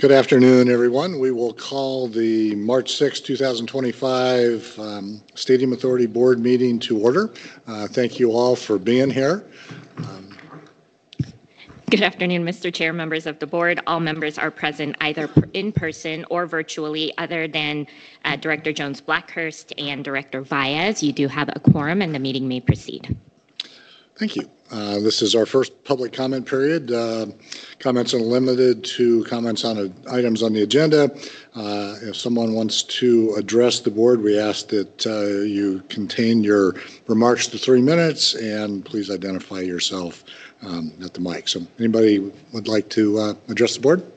Good afternoon, everyone. We will call the March 6, 2025 Stadium Authority Board meeting to order. Thank you all for being here. Good afternoon, Mr. Chair, members of the board. All members are present either in person or virtually, other than Director Jones-Blackhurst and Director Vaez. You do have a quorum and the meeting may proceed. Thank you. This is our first public comment period. Comments are limited to comments on items on the agenda. If someone wants to address the board, we ask that you contain your remarks to 3 minutes and please identify yourself at the mic. So anybody would like to address the board?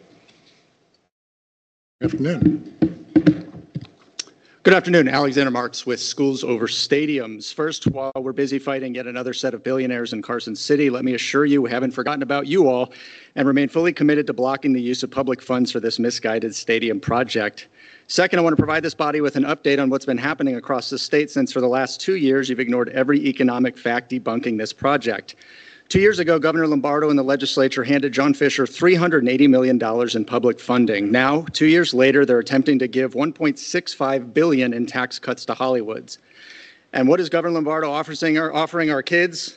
Good afternoon. Good afternoon, Alexander Marks with Schools Over Stadiums. First, while we're busy fighting yet another set of billionaires in Carson City, let me assure you we haven't forgotten about you all and remain fully committed to blocking the use of public funds for this misguided stadium project. Second, I want to provide this body with an update on what's been happening across the state since for the last 2 years you've ignored every economic fact debunking this project. 2 years ago, Governor Lombardo and the legislature handed John Fisher $380 million in public funding. Now, 2 years later, they're attempting to give $1.65 billion in tax cuts to Hollywoods. And what is Governor Lombardo offering our kids?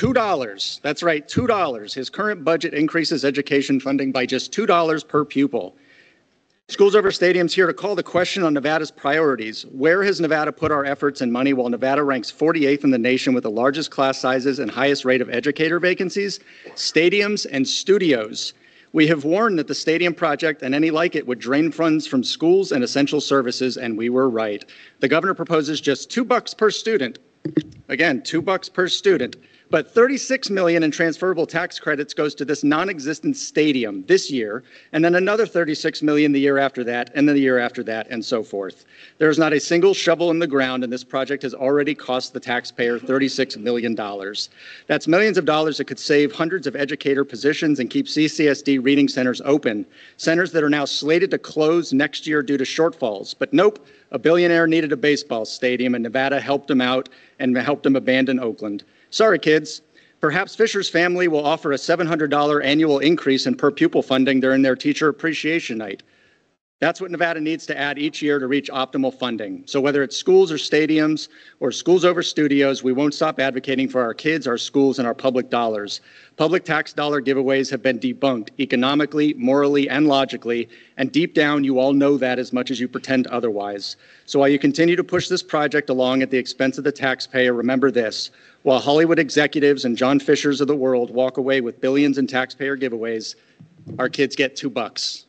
$2. That's right, $2. His current budget increases education funding by just $2 per pupil. Schools Over Stadiums here to call the question on Nevada's priorities. Where has Nevada put our efforts and money while Nevada ranks 48th in the nation with the largest class sizes and highest rate of educator vacancies? Stadiums and studios. We have warned that the stadium project and any like it would drain funds from schools and essential services, and we were right. The governor proposes just $2 per student. Again, $2 per student. But $36 million in transferable tax credits goes to this non-existent stadium this year, and then another $36 million the year after that, and then the year after that, and so forth. There is not a single shovel in the ground, and this project has already cost the taxpayer $36 million. That's millions of dollars that could save hundreds of educator positions and keep CCSD reading centers open, centers that are now slated to close next year due to shortfalls. But nope, a billionaire needed a baseball stadium, and Nevada helped him out and helped him abandon Oakland. Sorry, kids. Perhaps Fisher's family will offer a $700 annual increase in per pupil funding during their teacher appreciation night. That's what Nevada needs to add each year to reach optimal funding. So whether it's schools or stadiums or Schools Over Studios, we won't stop advocating for our kids, our schools, and our public dollars. Public tax dollar giveaways have been debunked economically, morally, and logically, and deep down you all know that as much as you pretend otherwise. So while you continue to push this project along at the expense of the taxpayer, remember this: while Hollywood executives and John Fishers of the world walk away with billions in taxpayer giveaways, our kids get $2.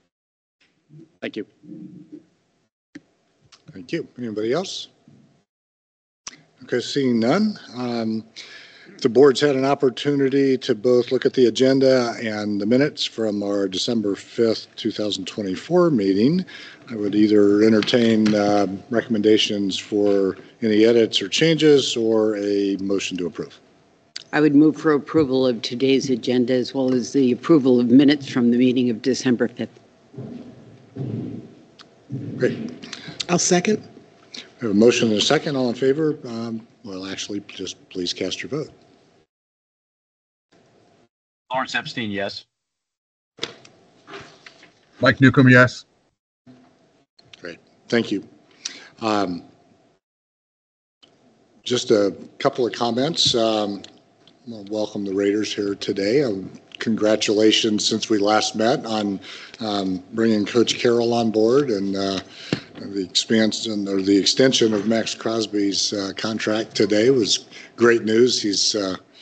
Thank you. Thank you. Anybody else? Okay, seeing none. The board's had an opportunity to both look at the agenda and the minutes from our December 5th, 2024 meeting. I would either entertain recommendations for any edits or changes or a motion to approve. I would move for approval of today's agenda as well as the approval of minutes from the meeting of December 5th. Great. I'll second. We have a motion and a second. All in favor? Well, actually, just please cast your vote. Lawrence Epstein, yes. Mike Newcomb, yes. Great. Thank you. Just a couple of comments. I'll welcome the Raiders here today. Congratulations since we last met on bringing Coach Carroll on board and the expansion or the extension of Max Crosby's contract today was great news. He's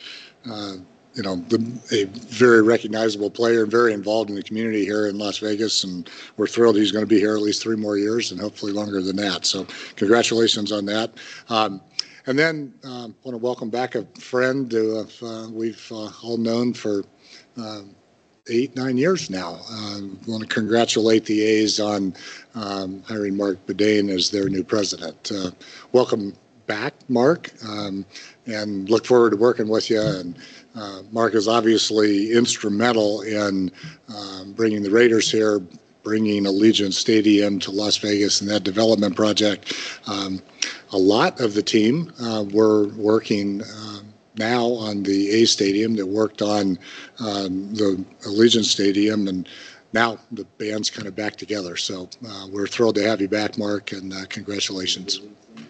a very recognizable player and very involved in the community here in Las Vegas, and we're thrilled he's going to be here at least 3 more years and hopefully longer than that. So congratulations on that. And then I want to welcome back a friend who we've all known for 8-9 years now. I want to congratulate the A's on hiring Mark Bedane as their new president. Welcome back, Mark, and look forward to working with you. And Mark is obviously instrumental in bringing the Raiders here, bringing Allegiant Stadium to Las Vegas and that development project. A lot of the team were working now on the A Stadium that worked on the Allegiant Stadium, and now the band's kind of back together. So we're thrilled to have you back, Mark, and congratulations.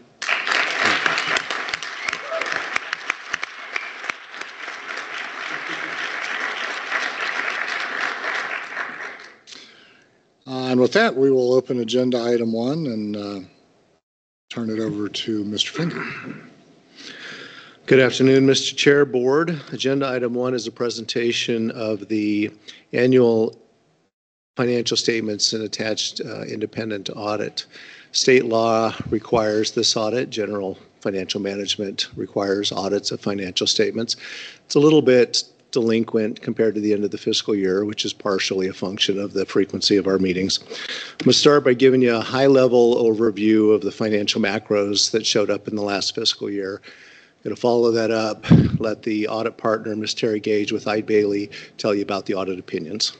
And with that, we will open agenda item 1 and turn it over to Mr. Finger. Good afternoon, Mr. Chair, Board. Agenda item 1 is a presentation of the annual financial statements and attached independent audit. State law requires this audit. General financial management requires audits of financial statements. It's a little bit delinquent compared to the end of the fiscal year, which is partially a function of the frequency of our meetings. I'm going to start by giving you a high-level overview of the financial macros that showed up in the last fiscal year. I'm going to follow that up, let the audit partner, Ms. Terry Gage with Eide Bailly, tell you about the audit opinions.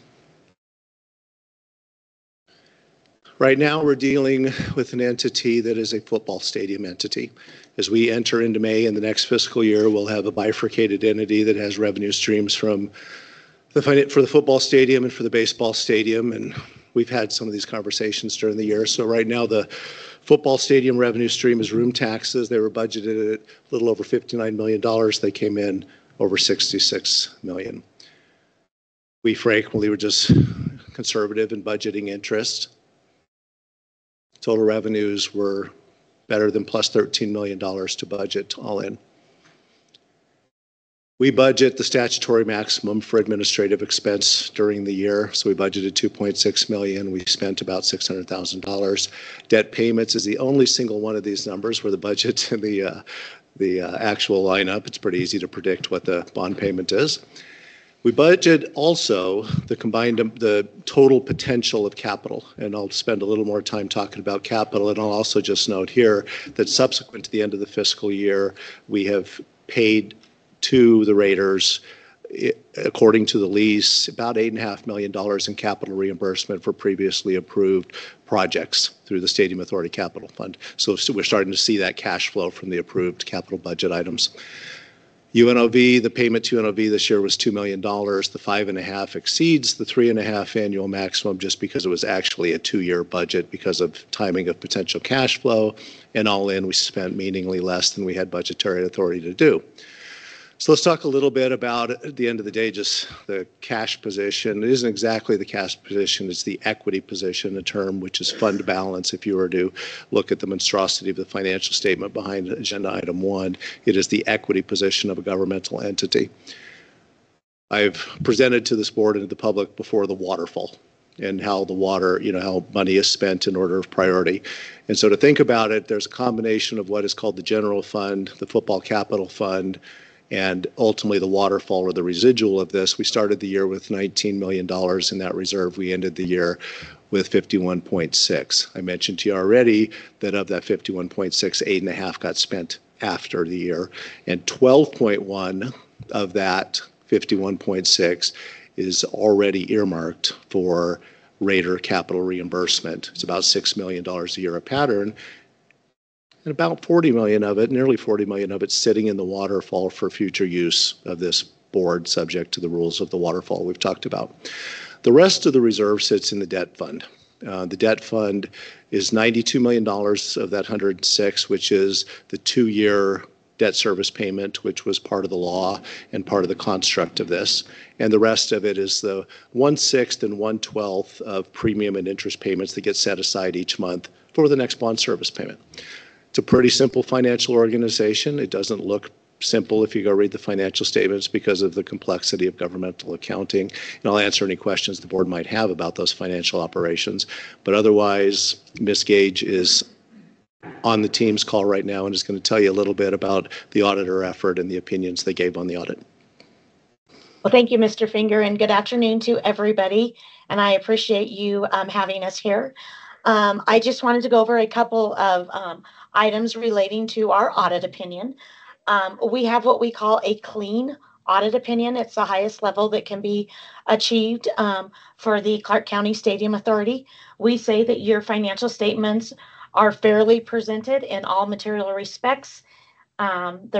Right now, we're dealing with an entity that is a football stadium entity. As we enter into May in the next fiscal year, we'll have a bifurcated entity that has revenue streams from for the football stadium and for the baseball stadium. And we've had some of these conversations during the year. So right now, the football stadium revenue stream is room taxes. They were budgeted at a little over $59 million. They came in over $66 million. We frankly were just conservative in budgeting interest. Total revenues were better than plus $13 million to budget all in. We budget the statutory maximum for administrative expense during the year. So we budgeted $2.6 million. We spent about $600,000. Debt payments is the only single one of these numbers where the budget and the actual lineup. It's pretty easy to predict what the bond payment is. We budget also the total potential of capital, and I'll spend a little more time talking about capital, and I'll also just note here that subsequent to the end of the fiscal year, we have paid to the Raiders, according to the lease, about $8.5 million in capital reimbursement for previously approved projects through the Stadium Authority Capital Fund. So we're starting to see that cash flow from the approved capital budget items. UNLV, the payment to UNLV this year was $2 million. The 5.5 exceeds the 3.5 annual maximum just because it was actually a 2-year budget because of timing of potential cash flow. And all in, we spent meaningfully less than we had budgetary authority to do. So let's talk a little bit about, at the end of the day, just the cash position. It isn't exactly the cash position, it's the equity position, a term which is fund balance. If you were to look at the monstrosity of the financial statement behind agenda item 1, it is the equity position of a governmental entity. I've presented to this board and to the public before the waterfall and how the water, how money is spent in order of priority. And so to think about it, there's a combination of what is called the general fund, the football capital fund, and ultimately the waterfall or the residual of this. We started the year with $19 million in that reserve. We ended the year with 51.6. I mentioned to you already that of that 51.6, 8.5 got spent after the year, and 12.1 of that 51.6 is already earmarked for Raider capital reimbursement. It's about $6 million a year a pattern. And about 40 million of it, nearly 40 million of it, sitting in the waterfall for future use of this board, subject to the rules of the waterfall we've talked about. The rest of the reserve sits in the debt fund. The debt fund is $92 million of that 106, which is the 2-year debt service payment, which was part of the law and part of the construct of this. And the rest of it is the 1/6 and 1/12 of premium and interest payments that get set aside each month for the next bond service payment. It's a pretty simple financial organization. It doesn't look simple if you go read the financial statements because of the complexity of governmental accounting. And I'll answer any questions the board might have about those financial operations. But otherwise, Ms. Gage is on the team's call right now and is going to tell you a little bit about the auditor effort and the opinions they gave on the audit. Well, thank you, Mr. Finger, and good afternoon to everybody. And I appreciate you having us here. I just wanted to go over a couple of items relating to our audit opinion. We have what we call a clean audit opinion. It's the highest level that can be achieved for the Clark County Stadium Authority. We say that your financial statements are fairly presented in all material respects. The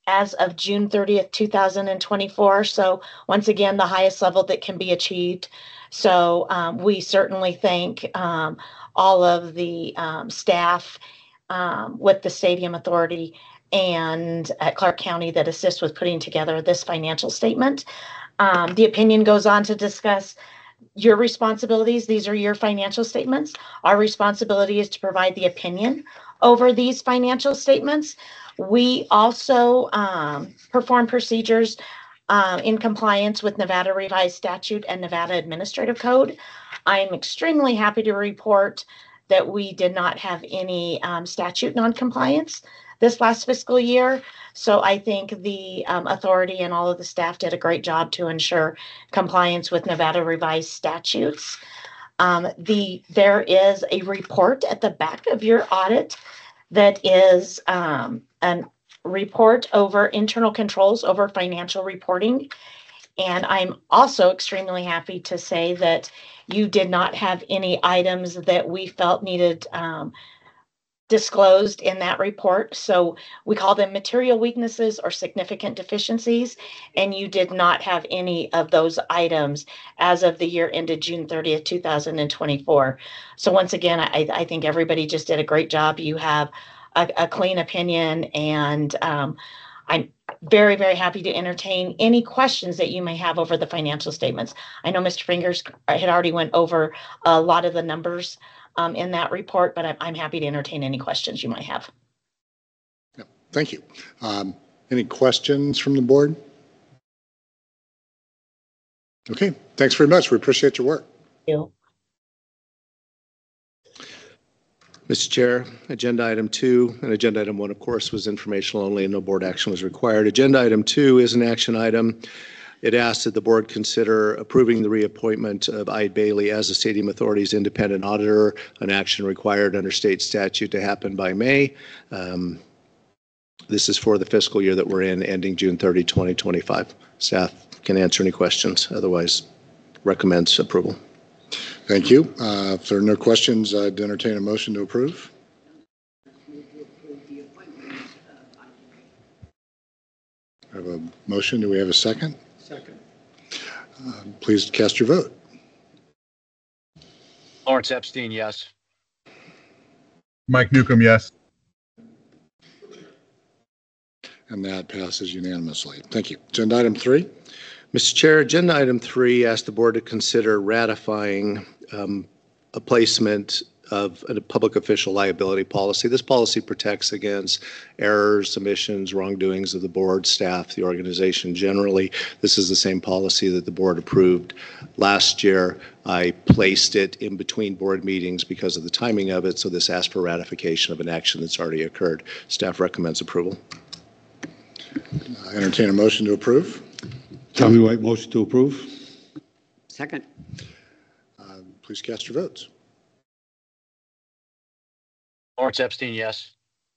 as of June 30th, 2024. So once again, the highest level that can be achieved. So we certainly thank all of the staff with the Stadium Authority and at Clark County that assist with putting together this financial statement. The opinion goes on to discuss your responsibilities. These are your financial statements. Our responsibility is to provide the opinion over these financial statements. We also perform procedures in compliance with Nevada Revised Statute and Nevada Administrative Code. I'm extremely happy to report that we did not have any statute noncompliance this last fiscal year. So I think the authority and all of the staff did a great job to ensure compliance with Nevada Revised Statutes. There is a report at the back of your audit that is a report over internal controls over financial reporting. And I'm also extremely happy to say that you did not have any items that we felt needed disclosed in that report. So we call them material weaknesses or significant deficiencies, and you did not have any of those items as of the year ended June 30th, 2024. So once again, I think everybody just did a great job. You have a clean opinion, and I'm very, very happy to entertain any questions that you may have over the financial statements. I know Mr. Fingers had already went over a lot of the numbers in that report, but I'm happy to entertain any questions you might have. Yep. Thank you. Any questions from the board? Okay, thanks very much. We appreciate your work. Thank you. Mr. Chair, agenda item 2 and agenda item 1, of course, was informational only and no board action was required. Agenda item 2 is an action item. It asks that the board consider approving the reappointment of Eide Bailey as the Stadium Authority's independent auditor, an action required under state statute to happen by May. This is for the fiscal year that we're in, ending June 30, 2025. Staff can answer any questions. Otherwise, recommends approval. Thank you. If there are no questions, I'd entertain a motion to approve. I have a motion. Do we have a second? Second. Please cast your vote. Lawrence Epstein, yes. Mike Newcomb, yes. And that passes unanimously. Thank you. Agenda item 3. Mr. Chair, agenda item 3 asks the board to consider ratifying a placement of a public official liability policy. This policy protects against errors, omissions, wrongdoings of the board, staff, the organization generally. This is the same policy that the board approved last year. I placed it in between board meetings because of the timing of it, so this asks for ratification of an action that's already occurred. Staff recommends approval. Entertain a motion to approve. Tommy White, motion to approve. Second. Please cast your votes. Lawrence Epstein, yes.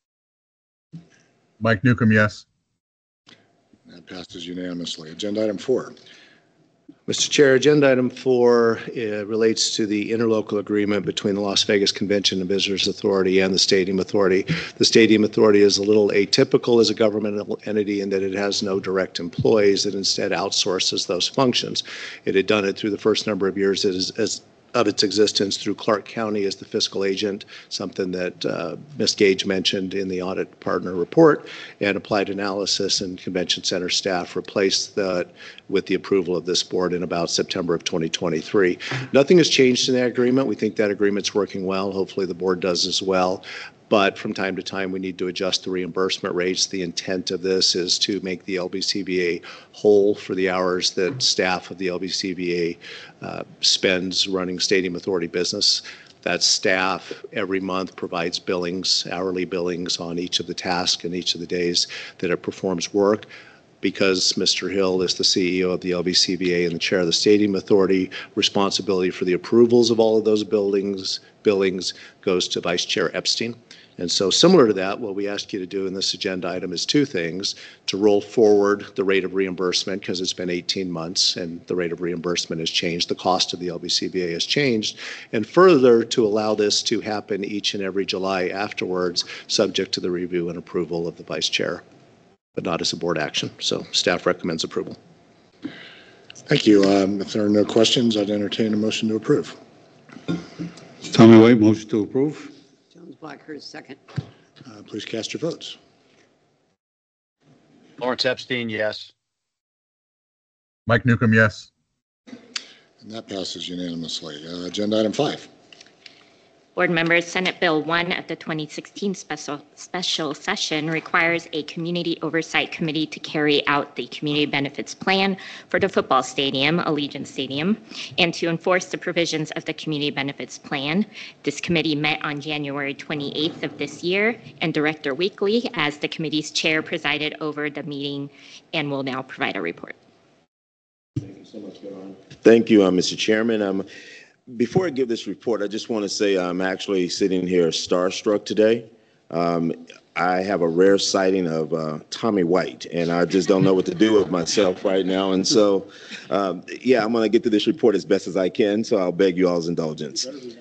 Mike Newcomb, yes. That passes unanimously. Agenda item 4. Mr. Chair, agenda item 4 relates to the interlocal agreement between the Las Vegas Convention and Visitors Authority and the Stadium Authority. The Stadium Authority is a little atypical as a governmental entity in that it has no direct employees. It instead outsources those functions. It had done it through the first number of years as of its existence through Clark County as the fiscal agent, something that Ms. Gage mentioned in the audit partner report, and Applied Analysis and Convention Center staff replaced that with the approval of this board in about September of 2023. Nothing has changed in that agreement. We think that agreement's working well. Hopefully the board does as well. But from time to time, we need to adjust the reimbursement rates. The intent of this is to make the LBCVA whole for the hours that staff of the LBCVA spends running Stadium Authority business. That staff every month provides billings, hourly billings on each of the tasks and each of the days that it performs work. Because Mr. Hill is the CEO of the LBCVA and the chair of the Stadium Authority, responsibility for the approvals of all of those billings goes to Vice Chair Epstein. And so similar to that, what we ask you to do in this agenda item is 2 things: to roll forward the rate of reimbursement because it's been 18 months and the rate of reimbursement has changed, the cost of the LBCVA has changed, and further to allow this to happen each and every July afterwards, subject to the review and approval of the Vice Chair. but not as a board action. So staff recommends approval. Thank you. If there are no questions, I'd entertain a motion to approve. Tommy White, motion to approve. Jones Blackhurst, second. Please cast your votes. Lawrence Epstein, yes. Mike Newcomb, yes. And that passes unanimously. Agenda item 5. Board members, Senate Bill 1 of the 2016 special session requires a community oversight committee to carry out the community benefits plan for the football stadium, Allegiant Stadium, and to enforce the provisions of the community benefits plan. This committee met on January 28th of this year, and Director Weekly, as the committee's chair, presided over the meeting and will now provide a report. Thank you so much, Caroline. Thank you, Mr. Chairman. Before I give this report, I just want to say I'm actually sitting here starstruck today. I have a rare sighting of Tommy White, and I just don't know what to do with myself right now. And so, yeah, I'm going to get to this report as best as I can, so I'll beg you all's indulgence.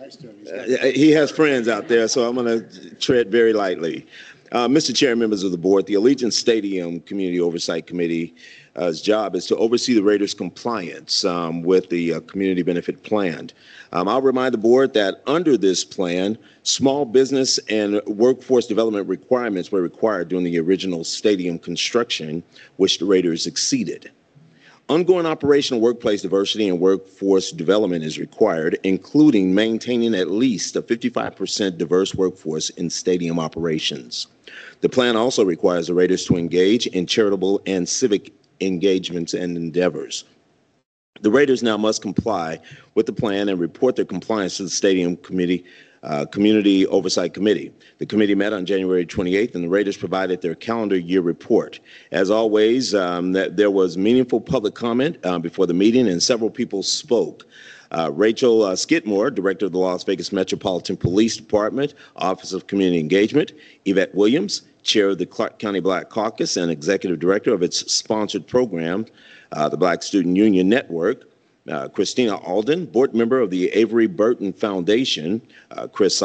He has friends out there, so I'm going to tread very lightly. Mr. Chair, members of the board, the Allegiant Stadium Community Oversight Committee's job is to oversee the Raiders' compliance with the community benefit plan. I'll remind the board that under this plan, small business and workforce development requirements were required during the original stadium construction, which the Raiders exceeded. Ongoing operational workplace diversity and workforce development is required, including maintaining at least a 55% diverse workforce in stadium operations. The plan also requires the Raiders to engage in charitable and civic engagements and endeavors. The Raiders now must comply with the plan and report their compliance to the Stadium Community Oversight Committee. The committee met on January 28th, and the Raiders provided their calendar year report. As always, there was meaningful public comment before the meeting, and several people spoke. Rachel Skidmore, Director of the Las Vegas Metropolitan Police Department, Office of Community Engagement; Yvette Williams, Chair of the Clark County Black Caucus and Executive Director of its sponsored program, the Black Student Union Network; Christina Alden, Board Member of the Avery Burton Foundation; Chris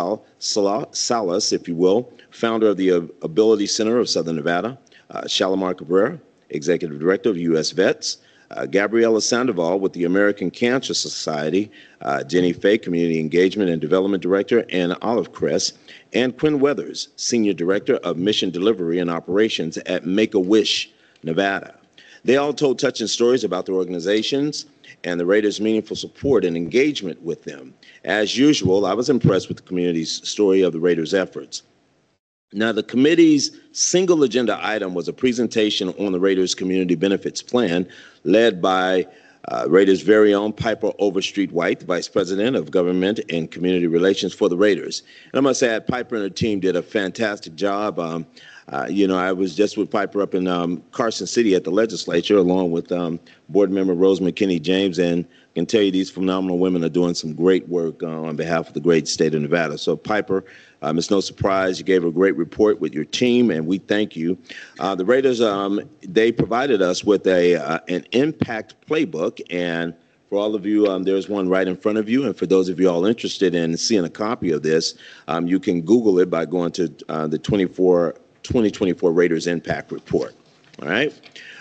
Salas, if you will, Founder of the Ability Center of Southern Nevada; Shalimar Cabrera, Executive Director of U.S. Vets; Gabriela Sandoval with the American Cancer Society; Jenny Fay, Community Engagement and Development Director, and Olive Crest; and Quinn Weathers, Senior Director of Mission Delivery and Operations at Make-A-Wish, Nevada. They all told touching stories about their organizations and the Raiders' meaningful support and engagement with them. As usual, I was impressed with the community's story of the Raiders' efforts. Now, the committee's single agenda item was a presentation on the Raiders' community benefits plan, led by Raiders' very own Piper Overstreet White, the Vice President of Government and Community Relations for the Raiders. And I must add, Piper and her team did a fantastic job. I was just with Piper up in Carson City at the legislature, along with board member Rose McKinney James, and I can tell you these phenomenal women are doing some great work on behalf of the great state of Nevada. So Piper, it's no surprise you gave a great report with your team, and we thank you. The Raiders, they provided us with an impact playbook, and for all of you, there's one right in front of you. And for those of you all interested in seeing a copy of this, you can Google it by going to the 2024 Raiders Impact Report. All right.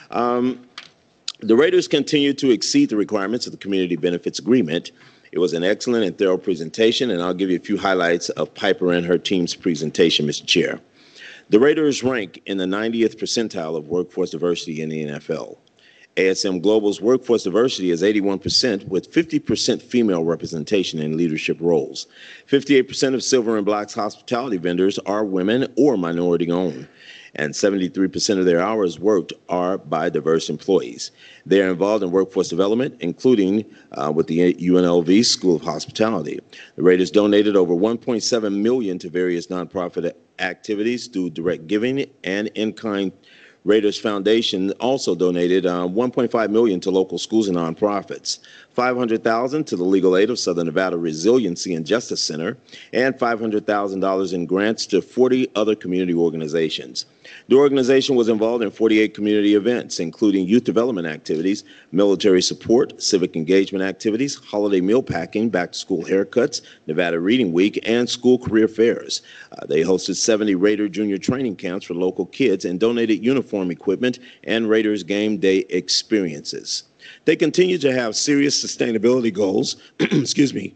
The Raiders continue to exceed the requirements of the Community Benefits Agreement. It was an excellent and thorough presentation, and I'll give you a few highlights of Piper and her team's presentation, Mr. Chair. The Raiders rank in the 90th percentile of workforce diversity in the NFL. ASM Global's workforce diversity is 81%, with 50% female representation in leadership roles. 58% of Silver and Black's hospitality vendors are women or minority-owned, and 73% of their hours worked are by diverse employees. They are involved in workforce development, including with the UNLV School of Hospitality. The Raiders donated over $1.7 million to various nonprofit activities through direct giving and in-kind. Raiders Foundation also donated $1.5 million to local schools and nonprofits, $500,000 to the Legal Aid of Southern Nevada Resiliency and Justice Center, and $500,000 in grants to 40 other community organizations. The organization was involved in 48 community events, including youth development activities, military support, civic engagement activities, holiday meal packing, back-to-school haircuts, Nevada Reading Week, and school career fairs. They hosted 70 Raider Junior training camps for local kids and donated uniform equipment and Raiders game day experiences. They continue to have serious sustainability goals, excuse me,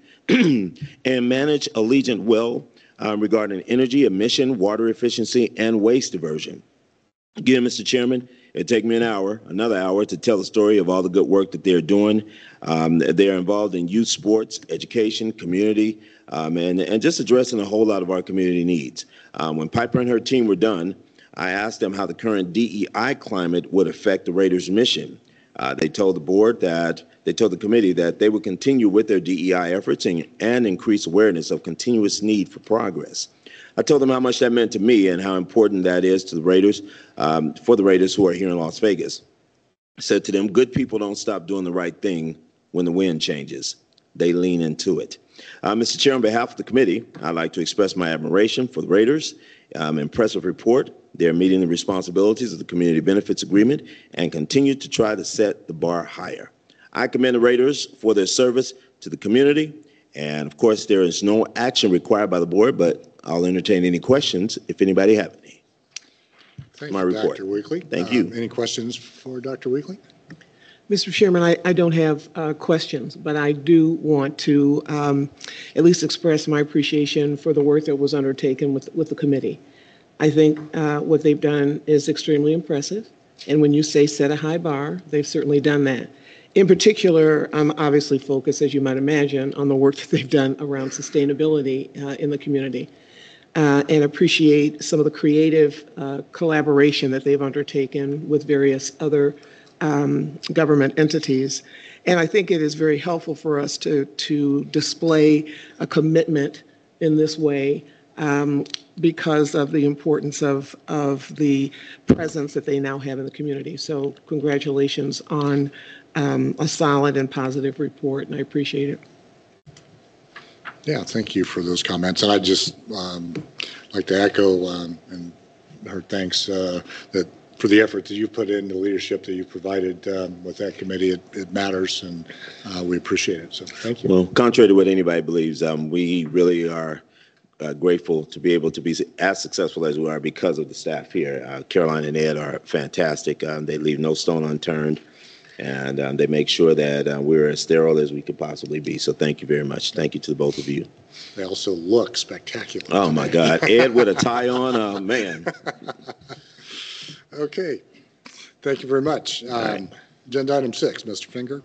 and manage Allegiant well regarding energy, emission, water efficiency, and waste diversion. Again, Mr. Chairman, it'd take me another hour to tell the story of all the good work that they're doing. They're involved in youth sports, education, community, and just addressing a whole lot of our community needs. When Piper and her team were done, I asked them how the current DEI climate would affect the Raiders' mission. They told the committee that they would continue with their DEI efforts and increase awareness of continuous need for progress. I told them how much that meant to me and how important that is to the Raiders, for the Raiders who are here in Las Vegas. I said to them, good people don't stop doing the right thing when the wind changes. They lean into it. Mr. Chair, on behalf of the committee, I'd like to express my admiration for the Raiders. Impressive report. They're meeting the responsibilities of the Community Benefits Agreement and continue to try to set the bar higher. I commend the Raiders for their service to the community. And of course, there is no action required by the board, but I'll entertain any questions if anybody have any. Thank My you, report. Dr. Weekly. Thank you. Any questions for Dr. Weekly? Mr. Chairman, I don't have questions, but I do want to at least express my appreciation for the work that was undertaken with the committee. I think what they've done is extremely impressive. And when you say set a high bar, they've certainly done that. In particular, I'm obviously focused, as you might imagine, on the work that they've done around sustainability in the community and appreciate some of the creative collaboration that they've undertaken with various other government entities. And I think it is very helpful for us to display a commitment in this way because of the importance of the presence that they now have in the community. So congratulations on a solid and positive report, and I appreciate it. Yeah, thank you for those comments. And I'd just like to echo and her thanks that for the effort that you put in, the leadership that you provided with that committee. It matters, and we appreciate it. So thank you. Well, contrary to what anybody believes, we really are grateful to be able to be as successful as we are because of the staff here. Caroline and Ed are fantastic. They leave no stone unturned, and they make sure that we're as sterile as we could possibly be. So thank you very much. Thank you to both of you. They also look spectacular. Oh, my God. Ed with a tie on, man. Okay. Thank you very much. Right. Agenda item 6, Mr. Finger.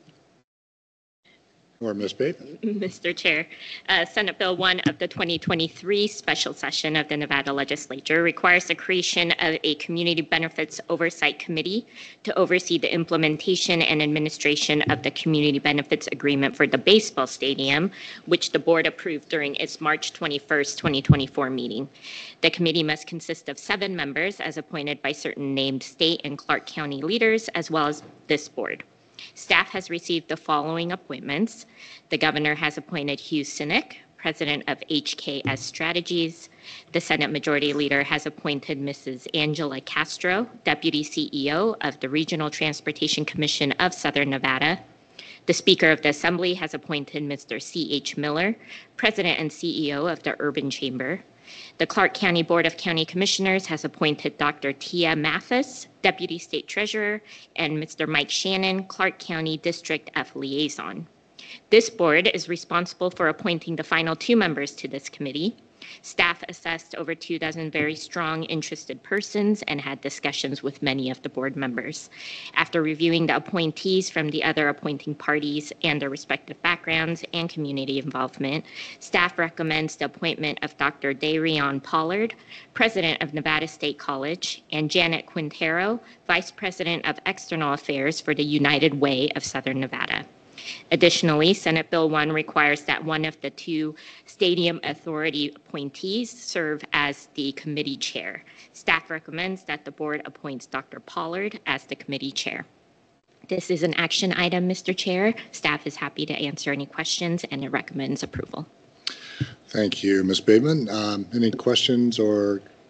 Or Ms. Bateman. Mr. Chair, Senate Bill 1 of the 2023 special session of the Nevada Legislature requires the creation of a Community Benefits Oversight Committee to oversee the implementation and administration of the Community Benefits Agreement for the baseball stadium, which the board approved during its March 21st, 2024 meeting. The committee must consist of 7 members as appointed by certain named state and Clark County leaders, as well as this board. Staff has received the following appointments. The governor has appointed Hugh Sinek, president of HKS Strategies. The Senate Majority Leader has appointed Mrs. Angela Castro, deputy CEO of the Regional Transportation Commission of Southern Nevada. The Speaker of the Assembly has appointed Mr. C.H. Miller, president and CEO of the Urban Chamber. The Clark County Board of County Commissioners has appointed Dr. Tia Mathis, Deputy State Treasurer, and Mr. Mike Shannon, Clark County District F Liaison. This board is responsible for appointing the final 2 members to this committee. Staff assessed over 2 dozen very strong interested persons and had discussions with many of the board members. After reviewing the appointees from the other appointing parties and their respective backgrounds and community involvement, staff recommends the appointment of Dr. Darion Pollard, President of Nevada State College, and Janet Quintero, Vice President of External Affairs for the United Way of Southern Nevada. Additionally, Senate Bill 1 requires that one of the 2 Stadium Authority appointees serve as the committee chair. Staff recommends that the board appoints Dr. Pollard as the committee chair. This is an action item, Mr. Chair. Staff is happy to answer any questions, and it recommends approval. Thank you, Ms. Bateman. Any questions or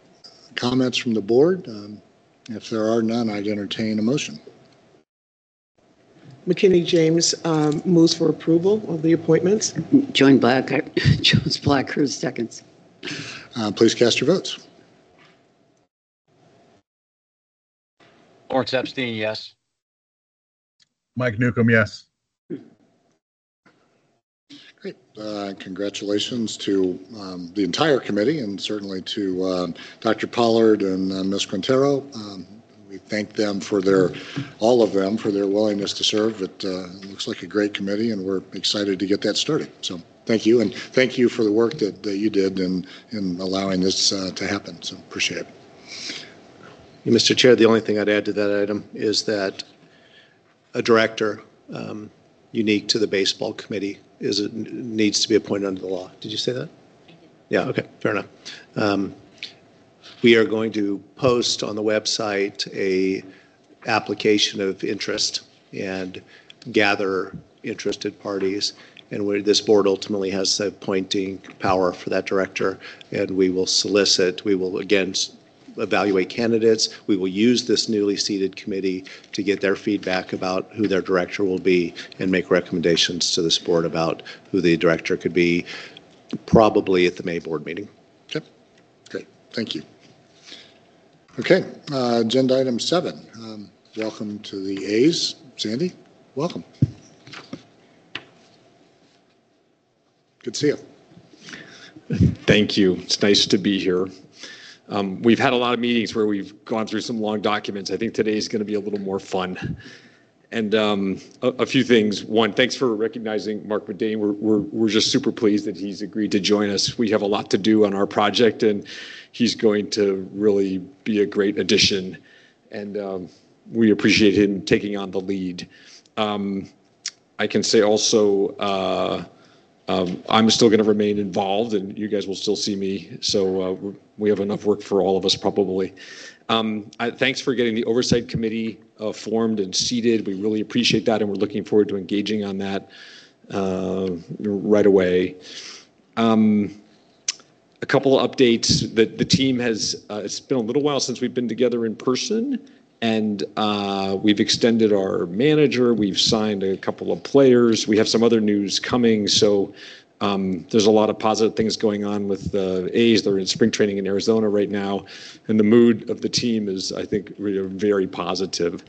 comments from the board? If there are none, I'd entertain a motion. McKinney James moves for approval of the appointments. Jones Blackhurst seconds. Please cast your votes. Lawrence Epstein, yes. Mike Newcomb, yes. Great. Congratulations to the entire committee and certainly to Dr. Pollard and Ms. Quintero. We thank them for all of them for their willingness to serve. It looks like a great committee, and we're excited to get that started. So thank you, and thank you for the work that you did in allowing this to happen. So appreciate it. Mr. Chair, the only thing I'd add to that item is that a director unique to the baseball committee needs to be appointed under the law. Did you say that? Yeah, okay, fair enough. We are going to post on the website a application of interest and gather interested parties. And this board ultimately has the appointing power for that director. And we will solicit, we will again evaluate candidates. We will use this newly seated committee to get their feedback about who their director will be and make recommendations to this board about who the director could be, probably at the May board meeting. Okay, great, thank you. Okay, agenda item 7. Welcome to the A's. Sandy, welcome. Good to see you. Thank you. It's nice to be here. We've had a lot of meetings where we've gone through some long documents. I think today is going to be a little more fun. And a few things. One, thanks for recognizing Mark Bedane. We're just super pleased that he's agreed to join us. We have a lot to do on our project, and he's going to really be a great addition. And we appreciate him taking on the lead. I can say also, I'm still going to remain involved, and you guys will still see me. So we have enough work for all of us, probably. Thanks for getting the oversight committee formed and seated. We really appreciate that, and we're looking forward to engaging on that right away. A couple of updates. The team has, it's been a little while since we've been together in person, and we've extended our manager. We've signed a couple of players. We have some other news coming. So there's a lot of positive things going on with the A's. They're in spring training in Arizona right now, and the mood of the team is, I think, really very positive.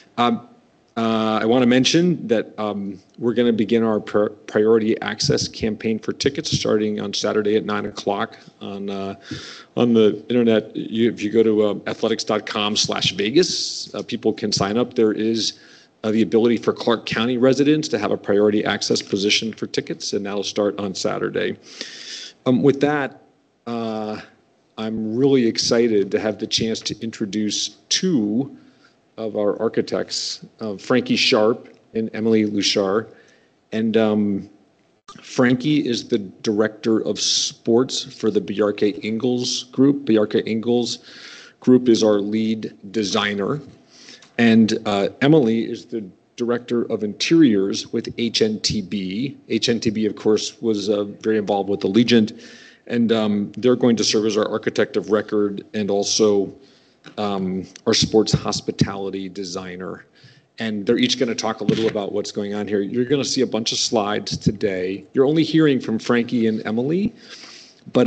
I want to mention that we're going to begin our priority access campaign for tickets starting on Saturday at 9 o'clock on the internet. If you go to athletics.com/Vegas, people can sign up. There is the ability for Clark County residents to have a priority access position for tickets, and that'll start on Saturday. With that, I'm really excited to have the chance to introduce two of our architects, Frankie Sharp and Emily Luchar. And Frankie is the director of sports for the Bjarke Ingels group. Bjarke Ingels group is our lead designer. And Emily is the director of interiors with HNTB. HNTB, of course, was very involved with Allegiant. And they're going to serve as our architect of record and also our sports hospitality designer. And they're each going to talk a little about what's going on here. You're going to see a bunch of slides today. You're only hearing from Frankie and Emily, but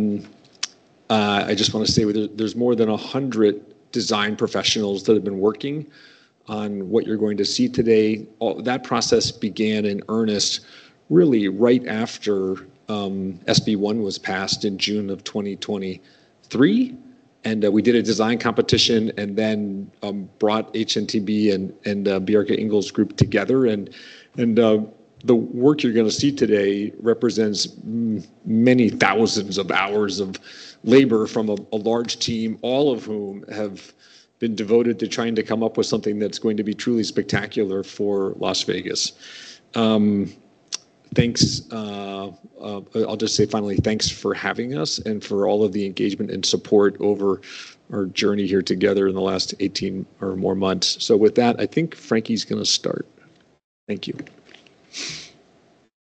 I just want to say there's more than 100 design professionals that have been working on what you're going to see today. That process began in earnest really right after SB1 was passed in June of 2023. And we did a design competition and then brought HNTB and Bjarke Ingels group together. And the work you're going to see today represents many thousands of hours of labor from a large team, all of whom have been devoted to trying to come up with something that's going to be truly spectacular for Las Vegas. Thanks. I'll just say finally, thanks for having us and for all of the engagement and support over our journey here together in the last 18 or more months. So with that, I think Frankie's going to start. Thank you.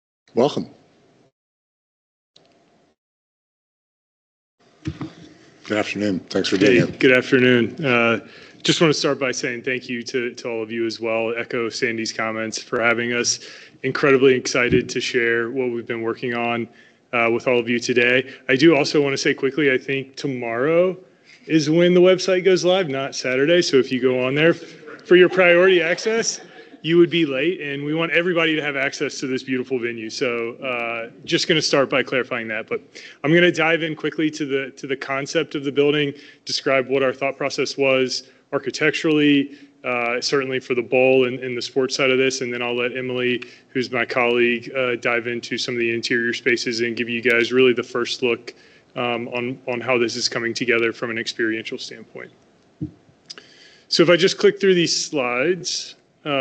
Welcome. Good afternoon. Thanks for being here. Good afternoon. Just want to start by saying thank you to all of you as well. Echo Sandy's comments for having us. Incredibly excited to share what we've been working on with all of you today. I do also want to say quickly, I think tomorrow is when the website goes live, not Saturday. So if you go on there for your priority access, you would be late, and we want everybody to have access to this beautiful venue. So just going to start by clarifying that, but I'm going to dive in quickly to the concept of the building, describe what our thought process was architecturally, certainly for the bowl and the sports side of this, and then I'll let Emily, who's my colleague, dive into some of the interior spaces and give you guys really the first look on how this is coming together from an experiential standpoint. So if I just click through these slides,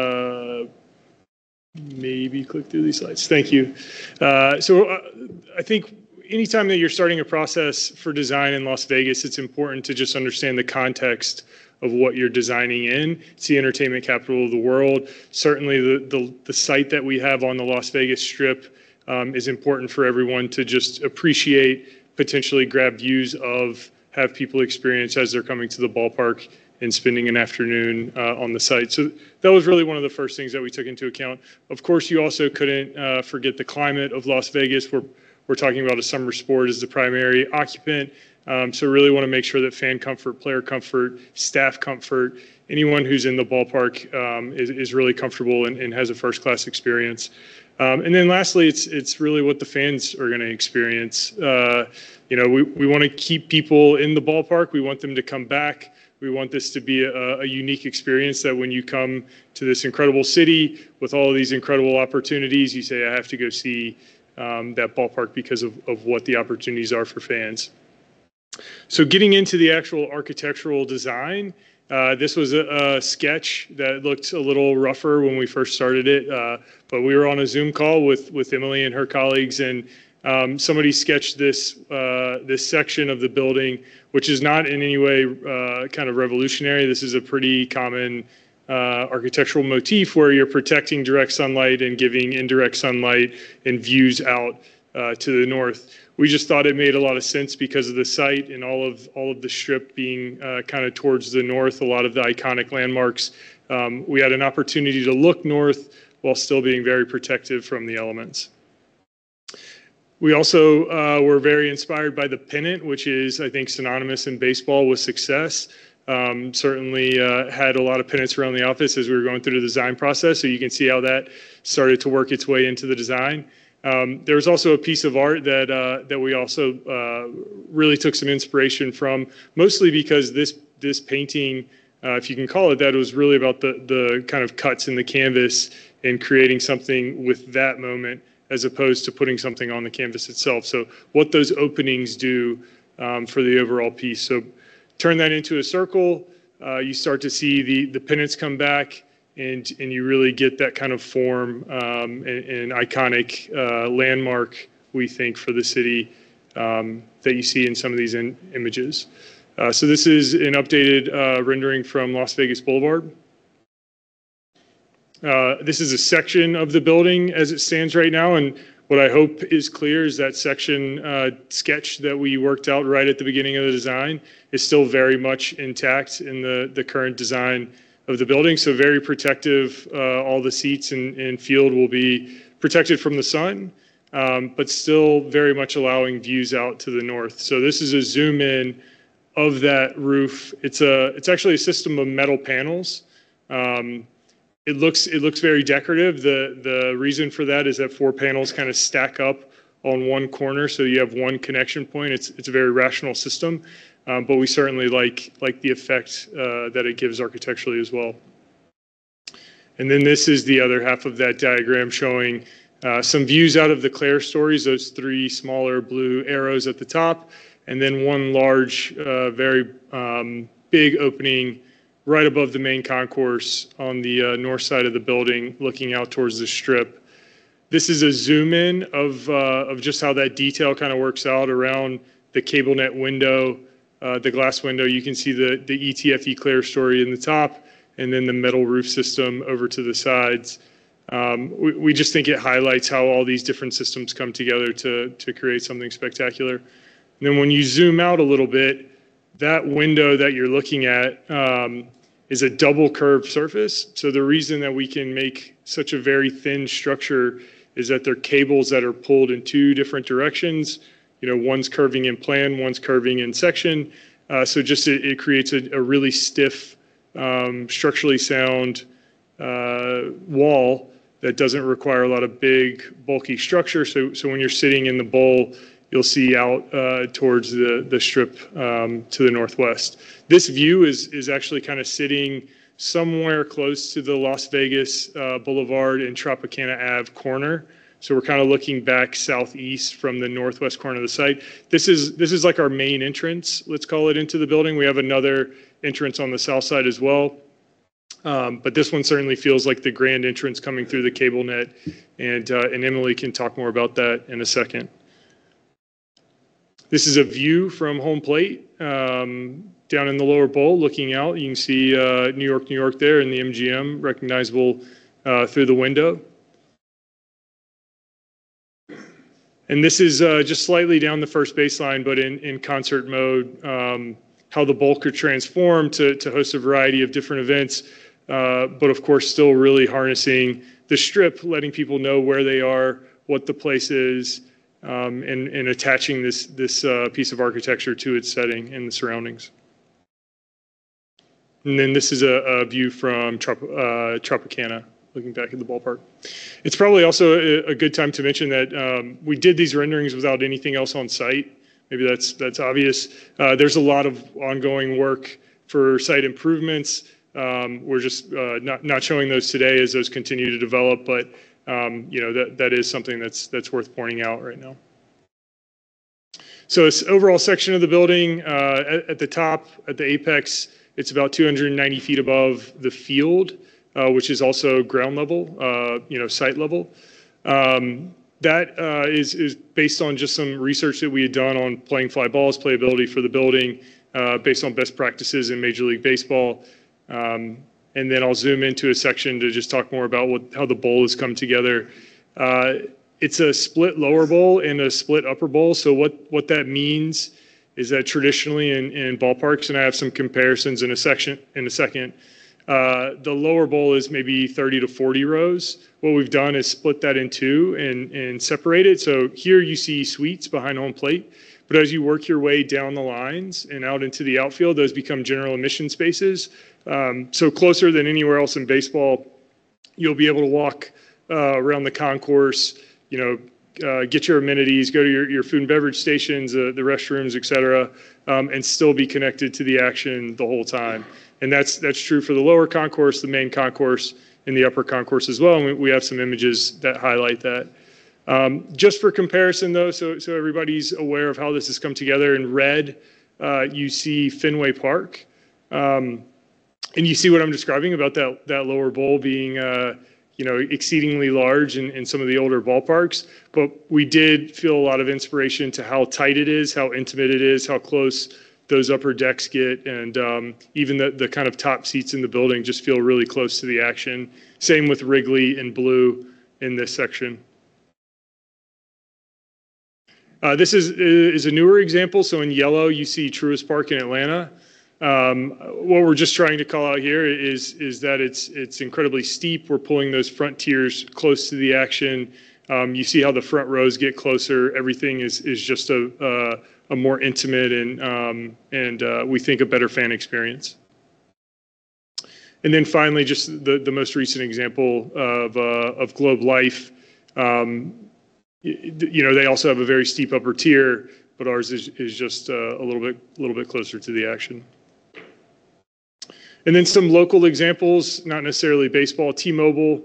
maybe click through these slides. Thank you. I think anytime that you're starting a process for design in Las Vegas, it's important to just understand the context of what you're designing in. It's the entertainment capital of the world. Certainly the site that we have on the Las Vegas Strip is important for everyone to just appreciate, potentially grab views of, have people experience as they're coming to the ballpark and spending an afternoon on the site. So that was really one of the first things that we took into account. Of course, you also couldn't forget the climate of Las Vegas. We're talking about a summer sport as the primary occupant. So really want to make sure that fan comfort, player comfort, staff comfort, anyone who's in the ballpark is really comfortable and has a first-class experience. And then lastly, it's really what the fans are going to experience. We want to keep people in the ballpark. We want them to come back. We want this to be a unique experience that when you come to this incredible city with all of these incredible opportunities, you say, I have to go see that ballpark because of what the opportunities are for fans. So getting into the actual architectural design, this was a sketch that looked a little rougher when we first started it, but we were on a Zoom call with Emily and her colleagues, and somebody sketched this section of the building, which is not in any way kind of revolutionary. This is a pretty common architectural motif where you're protecting direct sunlight and giving indirect sunlight and views out to the north. We just thought it made a lot of sense because of the site and all of the strip being kind of towards the north, a lot of the iconic landmarks. We had an opportunity to look north while still being very protective from the elements. We also were very inspired by the pennant, which is, I think, synonymous in baseball with success. Certainly had a lot of pennants around the office as we were going through the design process, so you can see how that started to work its way into the design. There was also a piece of art that we also really took some inspiration from, mostly because this painting, if you can call it that, it was really about the kind of cuts in the canvas and creating something with that moment, as opposed to putting something on the canvas itself. So what those openings do for the overall piece. So turn that into a circle, you start to see the pennants come back, and you really get that kind of form and iconic landmark, we think, for the city that you see in some of these images. So this is an updated rendering from Las Vegas Boulevard. This is a section of the building as it stands right now, and what I hope is clear is that section sketch that we worked out right at the beginning of the design is still very much intact in the current design of the building. So very protective. All the seats and field will be protected from the sun, but still very much allowing views out to the north. So this is a zoom in of that roof. It's actually a system of metal panels. It looks very decorative. The reason for that is that 4 panels kind of stack up on one corner, so you have one connection point. It's a very rational system, but we certainly like the effect that it gives architecturally as well. And then this is the other half of that diagram showing some views out of the Claire stories, those 3 smaller blue arrows at the top, and then one large, very big opening right above the main concourse on the north side of the building, looking out towards the strip. This is a zoom in of just how that detail kind of works out around the cable net window, the glass window. You can see the ETFE Claire story in the top, and then the metal roof system over to the sides. We just think it highlights how all these different systems come together to create something spectacular. And then when you zoom out a little bit, that window that you're looking at is a double curved surface. So the reason that we can make such a very thin structure is that they're cables that are pulled in two different directions. One's curving in plan, one's curving in section. So just it creates a really stiff, structurally sound wall that doesn't require a lot of big, bulky structure. So when you're sitting in the bowl, you'll see out towards the strip to the northwest. This view is actually kind of sitting somewhere close to the Las Vegas Boulevard and Tropicana Ave corner. So we're kind of looking back southeast from the northwest corner of the site. This is like our main entrance, let's call it, into the building. We have another entrance on the south side as well. But this one certainly feels like the grand entrance coming through the cable net, and Emily can talk more about that in a second. This is a view from home plate down in the lower bowl looking out. You can see New York there and the MGM recognizable through the window. And this is just slightly down the first baseline, but in concert mode, how the bowl could transform to host a variety of different events, but of course still really harnessing the strip, letting people know where they are, what the place is, and attaching this piece of architecture to its setting and the surroundings. And then this is a view from Tropicana, looking back at the ballpark. It's probably also a good time to mention that we did these renderings without anything else on site. Maybe that's obvious. There's a lot of ongoing work for site improvements. We're just not showing those today as those continue to develop, but that is something that's worth pointing out right now. So this overall section of the building, at the top, at the apex, it's about 290 feet above the field, which is also ground level, site level. That is based on just some research that we had done on playing fly balls, playability for the building, based on best practices in Major League Baseball. And then I'll zoom into a section to just talk more about how the bowl has come together. It's a split lower bowl and a split upper bowl. So what that means is that traditionally in ballparks, and I have some comparisons in a second, the lower bowl is maybe 30 to 40 rows. What we've done is split that in two and separate it. So here you see suites behind home plate, but as you work your way down the lines and out into the outfield, those become general admission spaces. So closer than anywhere else in baseball, you'll be able to walk around the concourse, get your amenities, go to your food and beverage stations, the restrooms, et cetera, and still be connected to the action the whole time. And that's true for the lower concourse, the main concourse, and the upper concourse as well. And we have some images that highlight that. Just for comparison, though, so everybody's aware of how this has come together, in red, you see Fenway Park. And you see what I'm describing about that lower bowl being exceedingly large in some of the older ballparks. But we did feel a lot of inspiration to how tight it is, how intimate it is, how close those upper decks get, and even the kind of top seats in the building just feel really close to the action. Same with Wrigley in blue in this section. This is a newer example. So in yellow, you see Truist Park in Atlanta. What we're just trying to call out here is that it's incredibly steep. We're pulling those front tiers close to the action. You see how the front rows get closer. Everything is just a more intimate and we think a better fan experience. And then finally, just the most recent example of Globe Life. They also have a very steep upper tier, but ours is just a little bit closer to the action. And then some local examples, not necessarily baseball, T-Mobile.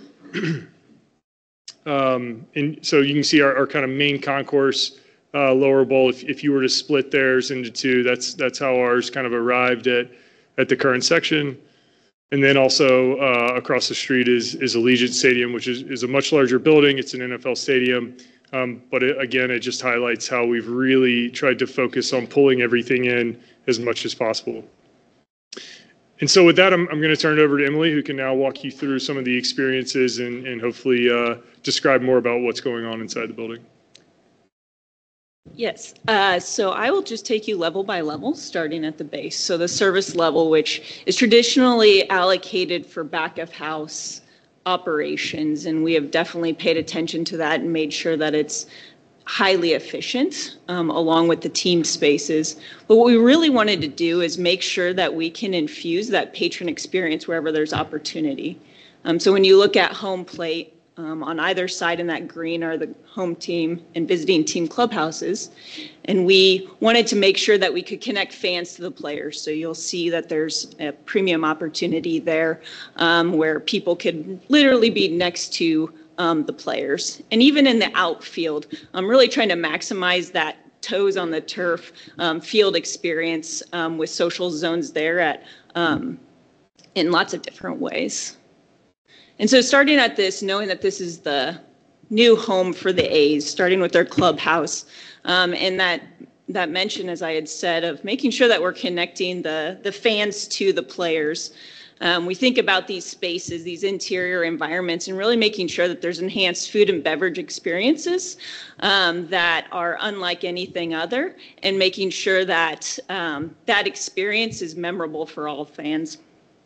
And so you can see our kind of main concourse lower bowl. If you were to split theirs into two, that's how ours kind of arrived at the current section. And then also across the street is Allegiant Stadium, which is a much larger building. It's an NFL stadium. But again, it just highlights how we've really tried to focus on pulling everything in as much as possible. And so with that, I'm going to turn it over to Emily, who can now walk you through some of the experiences and hopefully describe more about what's going on inside the building. Yes, so I will just take you level by level, starting at the base. So the service level, which is traditionally allocated for back of house operations, and we have definitely paid attention to that and made sure that it's highly efficient, along with the team spaces. But what we really wanted to do is make sure that we can infuse that patron experience wherever there's opportunity. So when you look at home plate, on either side in that green are the home team and visiting team clubhouses. And we wanted to make sure that we could connect fans to the players. So you'll see that there's a premium opportunity there, where people could literally be next to the players. And even in the outfield, I'm really trying to maximize that toes on the turf field experience with social zones there at in lots of different ways. And so starting at this, knowing that this is the new home for the A's, starting with their clubhouse, and that mention, as I had said, of making sure that we're connecting the fans to the players. We think about these spaces, these interior environments, and really making sure that there's enhanced food and beverage experiences that are unlike anything other, and making sure that that experience is memorable for all fans.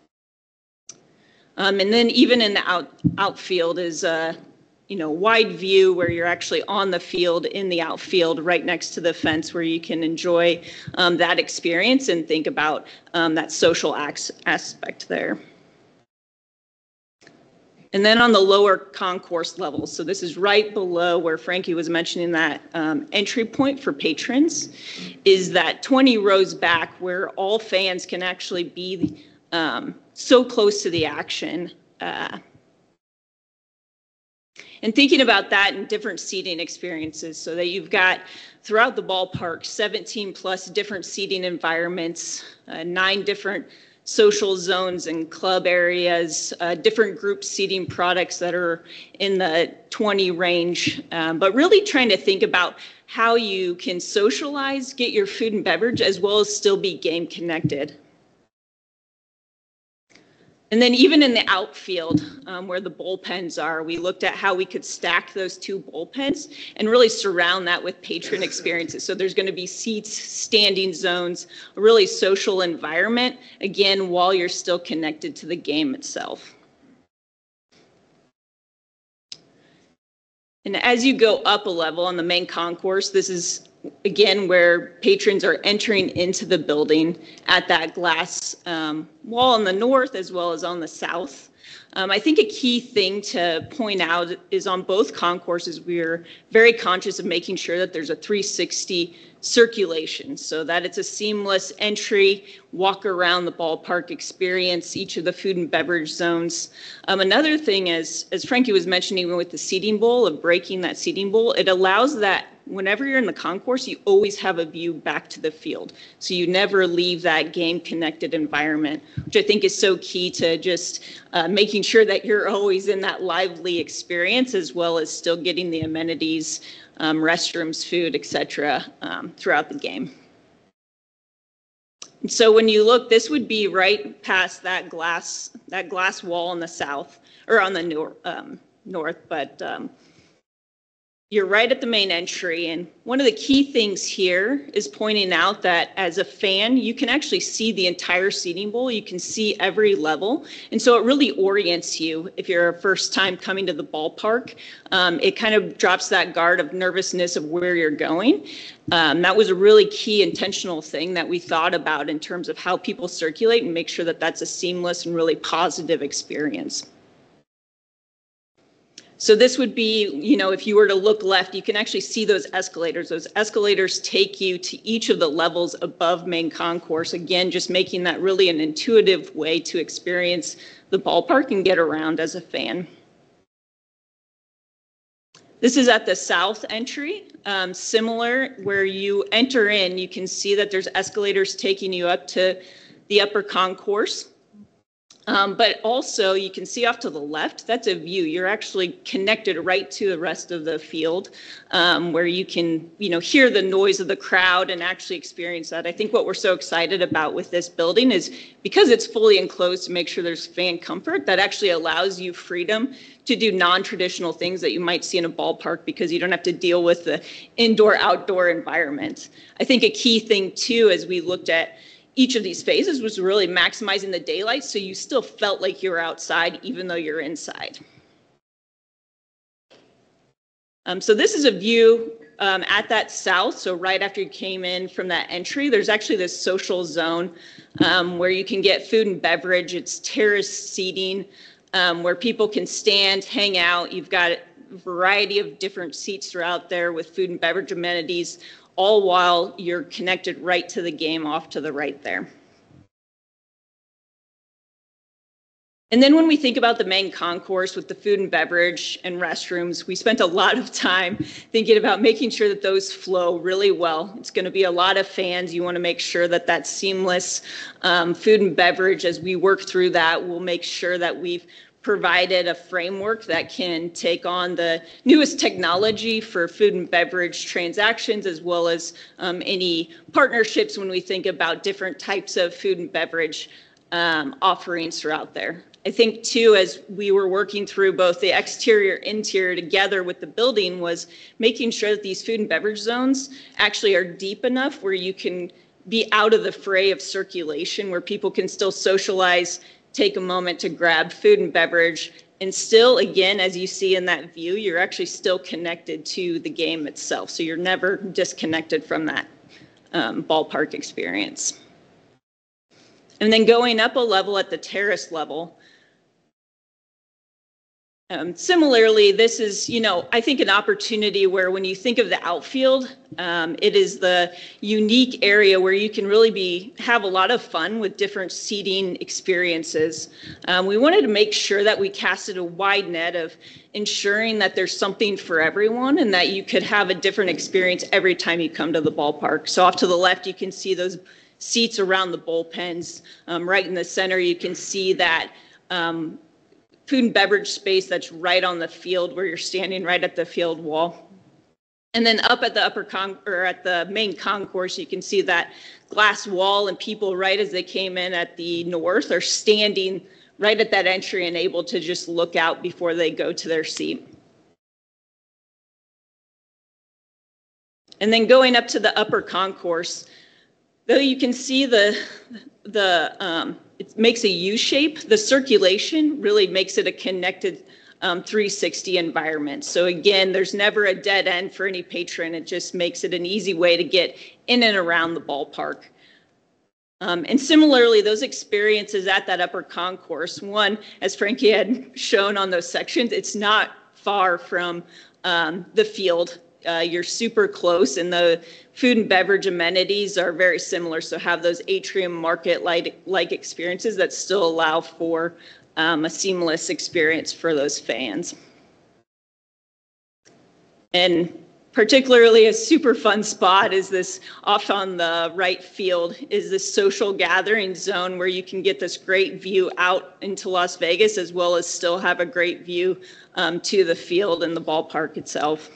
And then even in the outfield is wide view where you're actually on the field in the outfield right next to the fence, where you can enjoy that experience and think about that social aspect there. And then on the lower concourse level, so this is right below where Frankie was mentioning that entry point for patrons, is that 20 rows back where all fans can actually be so close to the action. And thinking about that in different seating experiences, so that you've got throughout the ballpark 17 plus different seating environments, 9 different social zones and club areas, different group seating products that are in the 20 range, but really trying to think about how you can socialize, get your food and beverage, as well as still be game connected. And then even in the outfield, where the bullpens are, we looked at how we could stack those 2 bullpens and really surround that with patron experiences. So there's going to be seats, standing zones, a really social environment, again, while you're still connected to the game itself. And as you go up a level on the main concourse, this is again where patrons are entering into the building at that glass wall on the north as well as on the south. I think a key thing to point out is on both concourses, we're very conscious of making sure that there's a 360 circulation, so that it's a seamless entry, walk around the ballpark experience, each of the food and beverage zones. Another thing, as Frankie was mentioning with the seating bowl, of breaking that seating bowl, it allows that whenever you're in the concourse, you always have a view back to the field. So you never leave that game connected environment, which I think is so key to just making sure that you're always in that lively experience, as well as still getting the amenities, restrooms, food, etc., throughout the game. And so when you look, this would be right past that glass wall on the south, or on the north, but you're right at the main entry. And one of the key things here is pointing out that as a fan, you can actually see the entire seating bowl. You can see every level. And so it really orients you if you're a first time coming to the ballpark. It kind of drops that guard of nervousness of where you're going. That was a really key intentional thing that we thought about in terms of how people circulate and make sure that that's a seamless and really positive experience. So this would be, if you were to look left, you can actually see those escalators. Those escalators take you to each of the levels above main concourse. Again, just making that really an intuitive way to experience the ballpark and get around as a fan. This is at the south entry. Similar, where you enter in, you can see that there's escalators taking you up to the upper concourse. But also you can see off to the left, that's a view. You're actually connected right to the rest of the field, where you can, hear the noise of the crowd and actually experience that. I think what we're so excited about with this building is because it's fully enclosed to make sure there's fan comfort, that actually allows you freedom to do non-traditional things that you might see in a ballpark because you don't have to deal with the indoor-outdoor environment. I think a key thing too, as we looked at each of these phases, was really maximizing the daylight so you still felt like you were outside even though you're inside. So this is a view at that south, so right after you came in from that entry, there's actually this social zone where you can get food and beverage. It's terrace seating where people can stand, hang out. You've got a variety of different seats throughout there with food and beverage amenities, all while you're connected right to the game off to the right there. And then when we think about the main concourse with the food and beverage and restrooms, we spent a lot of time thinking about making sure that those flow really well. It's going to be a lot of fans. You want to make sure that that's seamless food and beverage. As we work through that, we'll make sure that we've provided a framework that can take on the newest technology for food and beverage transactions, as well as any partnerships when we think about different types of food and beverage offerings throughout there. I think too, as we were working through both the exterior, interior together with the building, was making sure that these food and beverage zones actually are deep enough where you can be out of the fray of circulation, where people can still socialize, take a moment to grab food and beverage, and still, again, as you see in that view, you're actually still connected to the game itself. So you're never disconnected from that ballpark experience. And then going up a level at the terrace level, similarly, this is, I think an opportunity where when you think of the outfield, it is the unique area where you can really have a lot of fun with different seating experiences. We wanted to make sure that we casted a wide net of ensuring that there's something for everyone and that you could have a different experience every time you come to the ballpark. So off to the left, you can see those seats around the bullpens. Right in the center, you can see that food and beverage space that's right on the field where you're standing right at the field wall. And then up at the at the main concourse, you can see that glass wall, and people right as they came in at the north are standing right at that entry and able to just look out before they go to their seat. And then going up to the upper concourse, though you can see it makes a U shape, the circulation really makes it a connected 360 environment. So again, there's never a dead end for any patron. It just makes it an easy way to get in and around the ballpark. And similarly, those experiences at that upper concourse, one, as Frankie had shown on those sections, it's not far from the field. You're super close, and the food and beverage amenities are very similar. So have those atrium market-like experiences that still allow for a seamless experience for those fans. And particularly a super fun spot is this off on the right field is this social gathering zone where you can get this great view out into Las Vegas, as well as still have a great view to the field and the ballpark itself.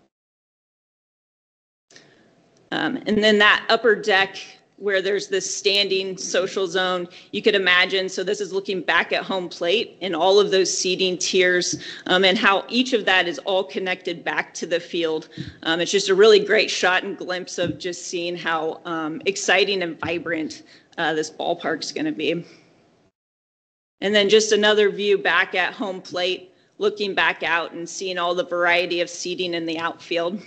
And then that upper deck where there's this standing social zone, you could imagine, so this is looking back at home plate and all of those seating tiers and how each of that is all connected back to the field. It's just a really great shot and glimpse of just seeing how exciting and vibrant this ballpark's going to be. And then just another view back at home plate, looking back out and seeing all the variety of seating in the outfield.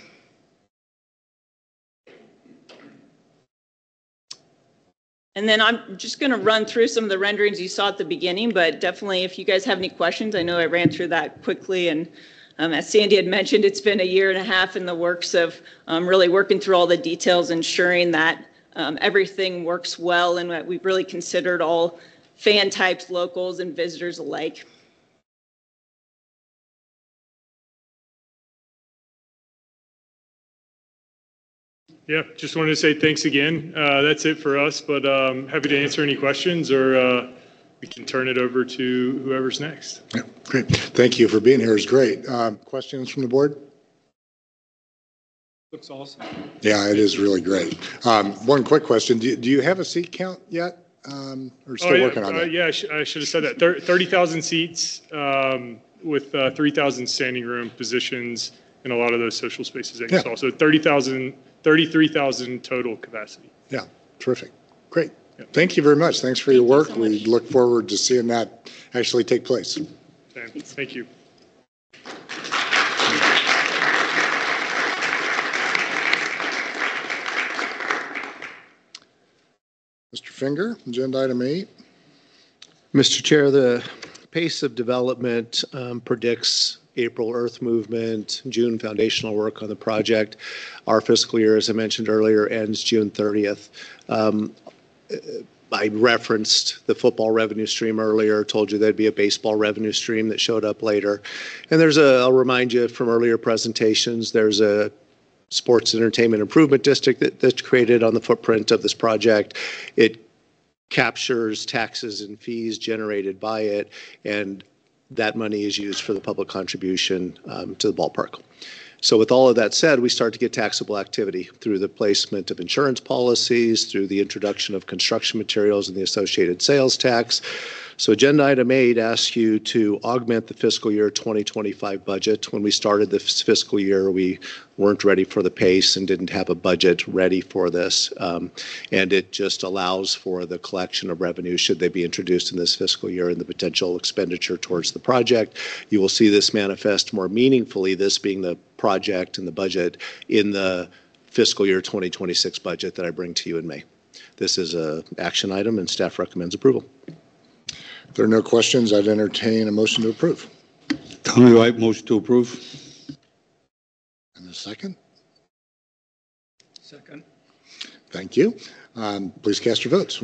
And then I'm just going to run through some of the renderings you saw at the beginning, but definitely if you guys have any questions, I know I ran through that quickly. And as Sandy had mentioned, it's been a year and a half in the works of really working through all the details, ensuring that everything works well and that we've really considered all fan types, locals, and visitors alike. Yeah, just wanted to say thanks again. That's it for us, but happy to answer any questions or we can turn it over to whoever's next. Yeah, great. Thank you for being here. It's great. Questions from the board? Looks awesome. Yeah, it is really great. One quick question. Do you have a seat count yet? Or still working on that? Yeah, I should have said that. 30,000 seats with 3,000 standing room positions in a lot of those social spaces that you saw. So 33,000 total capacity. Yeah, terrific. Great. Thank you very much. Thanks for your work. We look forward to seeing that actually take place. Thank you. Mr. Finger, agenda item 8. Mr. Chair, the pace of development predicts April earth movement, June foundational work on the project. Our fiscal year, as I mentioned earlier, ends June 30th. I referenced the football revenue stream earlier, told you there'd be a baseball revenue stream that showed up later. And I'll remind you from earlier presentations, there's a sports entertainment improvement district that's created on the footprint of this project. It captures taxes and fees generated by it, and that money is used for the public contribution to the ballpark. So with all of that said, we start to get taxable activity through the placement of insurance policies, through the introduction of construction materials and the associated sales tax. So agenda item 8 asks you to augment the fiscal year 2025 budget. When we started this fiscal year, we weren't ready for the pace and didn't have a budget ready for this. And it just allows for the collection of revenue should they be introduced in this fiscal year and the potential expenditure towards the project. You will see this manifest more meaningfully, this being the project and the budget, in the fiscal year 2026 budget that I bring to you in May. This is an action item and staff recommends approval. If there are no questions, I'd entertain a motion to approve. Tommy White, motion to approve. And a second? Second. Thank you. Please cast your votes.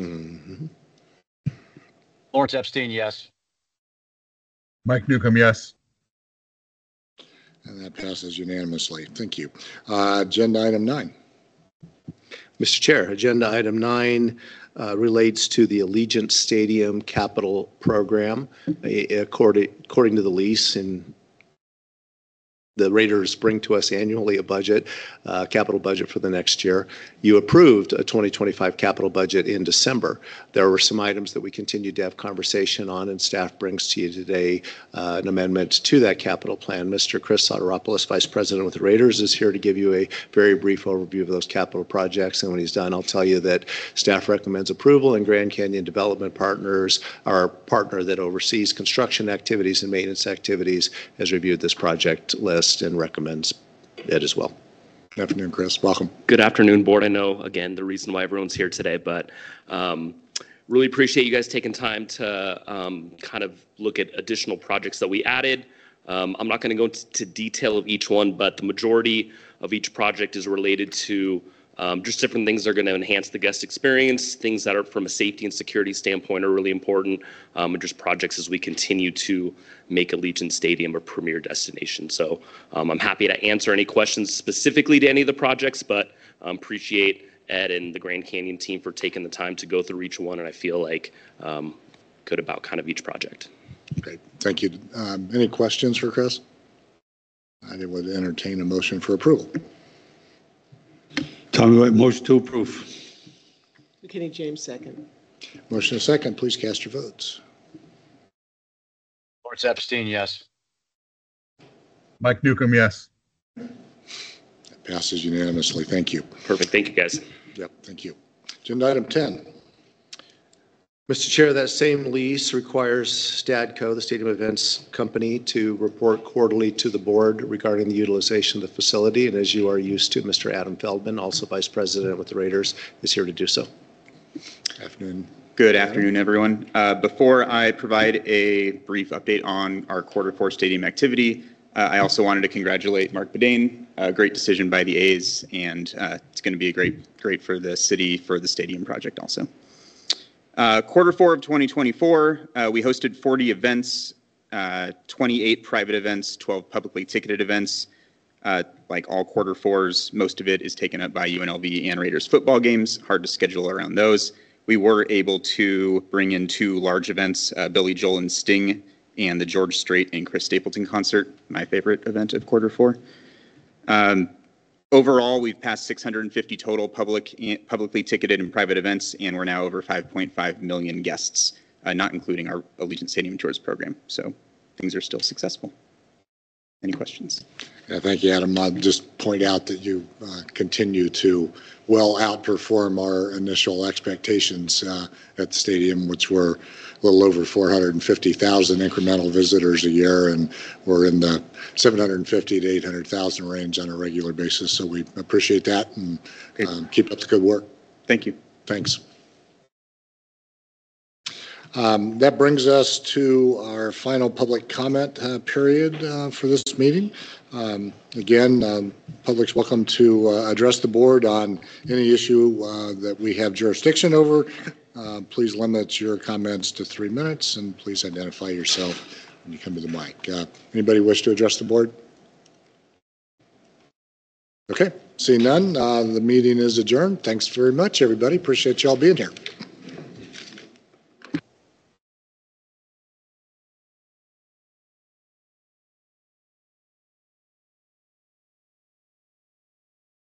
Lawrence Epstein, yes. Mike Newcomb, yes. And that passes unanimously. Thank you. Agenda item 9. Mr. Chair, agenda item 9 relates to the Allegiant Stadium capital program. According to the lease, and the Raiders bring to us annually a budget, capital budget for the next year. You approved a 2025 capital budget in December. There were some items that we continued to have conversation on, and staff brings to you today an amendment to that capital plan. Mr. Chris Soteropoulos, Vice President with the Raiders, is here to give you a very brief overview of those capital projects. And when he's done, I'll tell you that staff recommends approval, and Grand Canyon Development Partners, our partner that oversees construction activities and maintenance activities, has reviewed this project list and recommends it as well. Good afternoon, Chris. Welcome. Good afternoon, board. I know, again, the reason why everyone's here today, but really appreciate you guys taking time to kind of look at additional projects that we added. I'm not going to go into detail of each one, but the majority of each project is related to just different things that are going to enhance the guest experience, things that are from a safety and security standpoint are really important, and just projects as we continue to make Allegiant Stadium a premier destination. So I'm happy to answer any questions specifically to any of the projects, but appreciate Ed and the Grand Canyon team for taking the time to go through each one, and I feel like good about kind of each project. Great. Thank you. Any questions for Chris? I would entertain a motion for approval. Tommy White, motion to approve. McKinney James, second. Motion and second. Please cast your votes. Lawrence Epstein, yes. Mike Newcomb, yes. That passes unanimously. Thank you. Perfect. Thank you, guys. Yep. Thank you. Agenda item 10. Mr. Chair, that same lease requires Stadco, the Stadium Events Company, to report quarterly to the board regarding the utilization of the facility. And as you are used to, Mr. Adam Feldman, also Vice President with the Raiders, is here to do so. Afternoon. Good afternoon, everyone. Before I provide a brief update on our Q4 stadium activity, I also wanted to congratulate Mark Bedane. A great decision by the A's, and it's going to be a great for the city for the stadium project also. Q4 of 2024, we hosted 40 events, 28 private events, 12 publicly ticketed events. Like all Q4s, most of it is taken up by UNLV and Raiders football games. Hard to schedule around those. We were able to bring in two large events, Billy Joel and Sting, and the George Strait and Chris Stapleton concert, my favorite event of Q4. Overall, we've passed 650 total publicly ticketed and private events, and we're now over 5.5 million guests, not including our Allegiant Stadium Tours program. So things are still successful. Any questions? Yeah, thank you, Adam. I'll just point out that you continue to well outperform our initial expectations at the stadium, which were a little over 450,000 incremental visitors a year, and we're in the 750 to 800,000 range on a regular basis. So we appreciate that, and keep up the good work. Thank you. Thanks. That brings us to our final public comment period for this meeting. Again, public's welcome to address the board on any issue that we have jurisdiction over. Please limit your comments to 3 minutes, and please identify yourself when you come to the mic. Anybody wish to address the board? Okay, seeing none, the meeting is adjourned. Thanks very much, everybody. Appreciate you all being here.